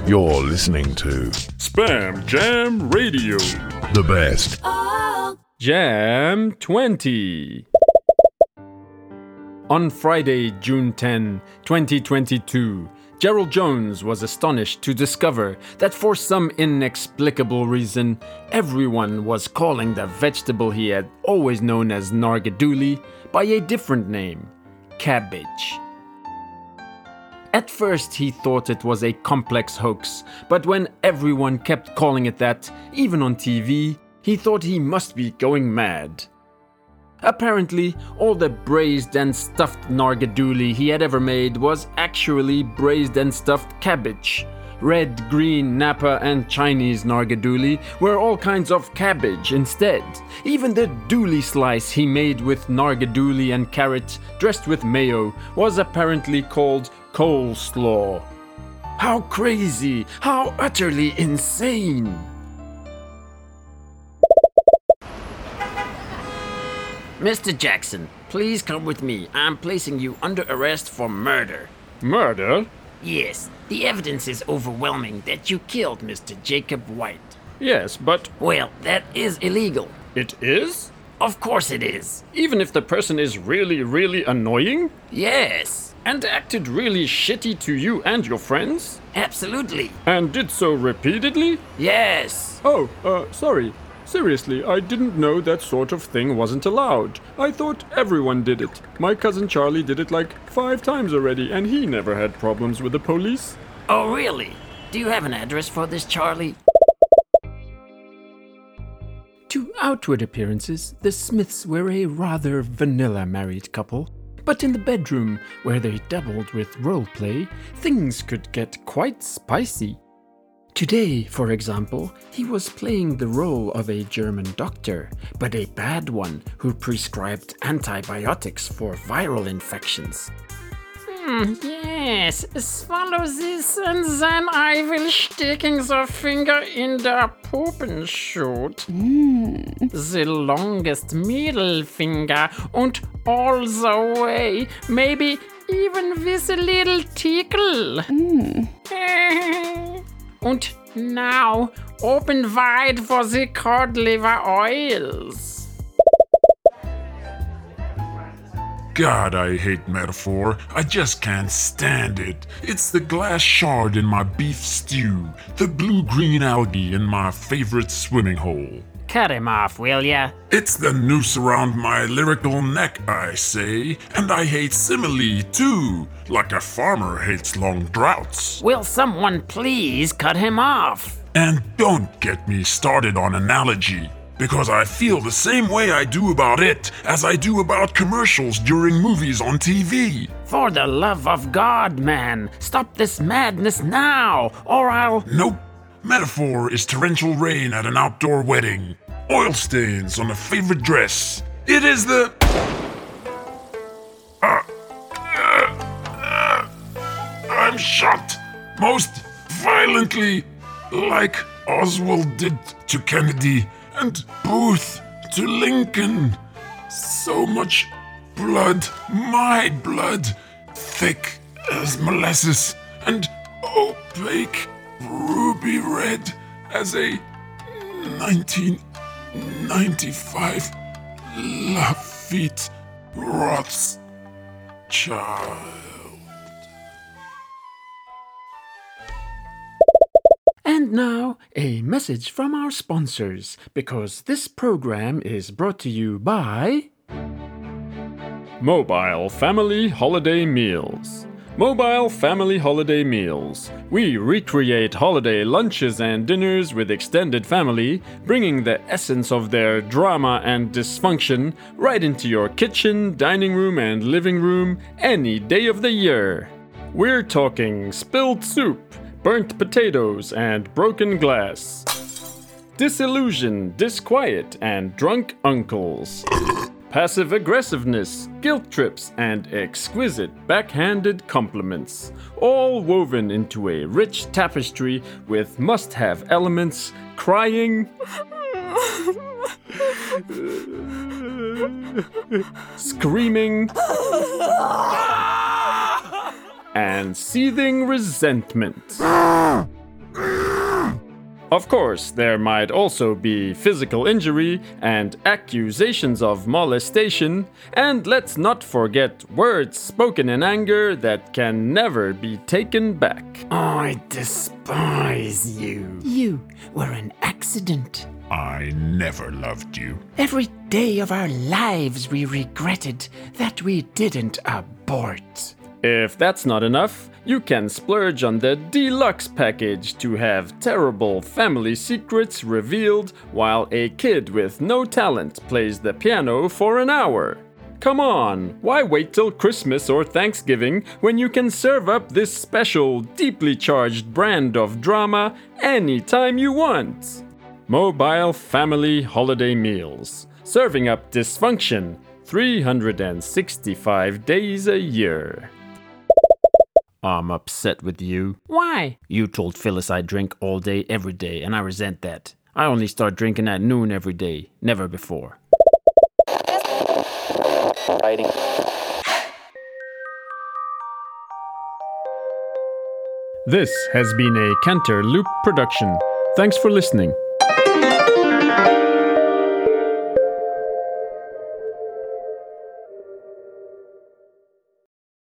You're listening to Spam Jam Radio. the best. Jam 20. On Friday, June 10, 2022, Gerald Jones was astonished to discover that for some inexplicable reason, everyone was calling the vegetable he had always known as nargadooli by a different name, cabbage. At first, he thought it was a complex hoax, but when everyone kept calling it that, even on TV, he thought he must be going mad. Apparently, all the braised and stuffed nargadooli he had ever made was actually braised and stuffed cabbage. Red, green, Napa, and Chinese nargadooli were all kinds of cabbage instead. Even the dooli slice he made with nargadooli and carrot dressed with mayo was apparently called coleslaw. How crazy! How utterly insane! Mr. Jackson, please come with me. I'm placing you under arrest for murder. Murder? Yes, the evidence is overwhelming that you killed Mr. Jacob White. Yes, but Well, that is illegal. it is? Of course it is. Even if the person is really annoying? Yes, And acted really shitty to you and your friends? absolutely. And did so repeatedly? Yes. Oh, sorry. Seriously, I didn't know that sort of thing wasn't allowed. I thought everyone did it. My cousin Charlie did it like 5 times already, and he never had problems with the police. Oh, really? Do you have an address for this, Charlie? To outward appearances, the Smiths were a rather vanilla married couple. But in the bedroom, where they dabbled with roleplay, things could get quite spicy. Today, for example, he was playing the role of a German doctor, but a bad one who prescribed antibiotics for viral infections. Yes, swallow this and then I will sticking the finger in the Puppenschutt. The longest middle finger and all the way, maybe even with a little tickle. And now, open wide for the cod liver oils. God, I hate metaphor. I just can't stand it. It's the glass shard in my beef stew, the blue-green algae in my favorite swimming hole. Cut him off, will ya? It's the noose around my lyrical neck, I say. And I hate simile, too, like a farmer hates long droughts. Will someone please cut him off? And don't get me started on analogy, because I feel the same way I do about it as I do about commercials during movies on TV. For the love of God, man, stop this madness now, or I'll... Nope. Metaphor is torrential rain at an outdoor wedding. Oil stains on a favorite dress. It is the... I'm shot most violently, like Oswald did to Kennedy and Booth to Lincoln. So much blood, my blood, thick as molasses and opaque ruby red as a 1995 Lafitte Rothschild. And now, a message from our sponsors, because this program is brought to you by Mobile Family Holiday Meals. Mobile Family Holiday Meals. We recreate holiday lunches and dinners with extended family, bringing the essence of their drama and dysfunction right into your kitchen, dining room, and living room any day of the year. We're talking spilled soup, burnt potatoes, and broken glass. Disillusion, disquiet, and drunk uncles. Passive aggressiveness, guilt trips, and exquisite backhanded compliments, all woven into a rich tapestry with must-have elements, crying, screaming, and seething resentment. Of course, there might also be physical injury and accusations of molestation, and let's not forget words spoken in anger that can never be taken back. I despise you. You were an accident. I never loved you. Every day of our lives we regretted that we didn't abort. If that's not enough, you can splurge on the deluxe package to have terrible family secrets revealed while a kid with no talent plays the piano for an hour. Come on, why wait till Christmas or Thanksgiving when you can serve up this special, deeply charged brand of drama anytime you want? Mobile Family Holiday Meals, serving up dysfunction 365 days a year. I'm upset with you. Why? You told Phyllis I drink all day, every day, and I resent that. I only start drinking at noon every day, never before. This has been a Cantor Loop production. Thanks for listening.